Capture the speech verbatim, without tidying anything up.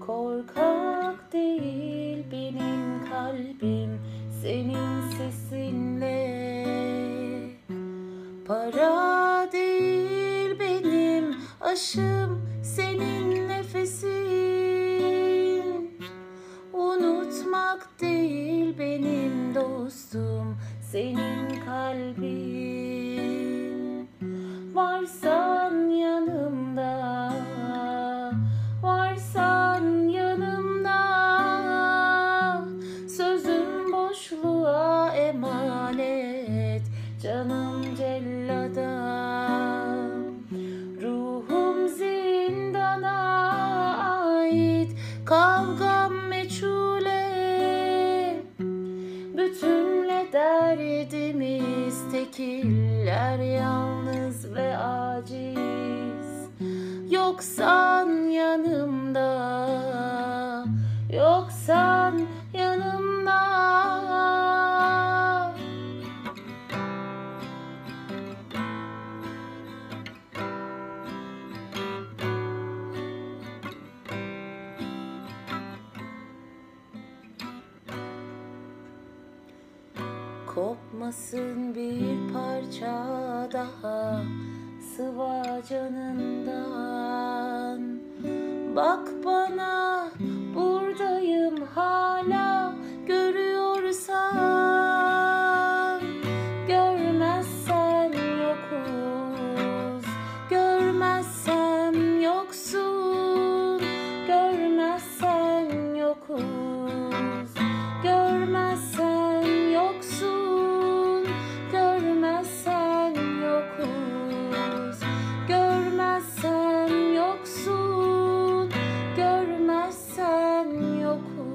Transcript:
Korkak değil benim kalbim senin sesinle. Para değil benim aşım senin nefesin. Unutmak değil benim dostum senin kalbin. Varsan yanımda, varsan yanımda, sözüm boşluğa emanet canım celladam. Ruhum zindana ait, kavgam meçhule. Bütünle derdimiz tekiller, yalnız ve aciz. Yoksan yanımda, yoksan yanımda. Kopmasın bir parça daha sıva canından. Bak bana, buradayım hala, görüyorsan. Görmezsen yokuz, görmezsem yoksun. Görmezsen yokuz, görmezsen yoksun. Görmezsen yokuz, görmezsen yoksun. Görmezsen yokuz.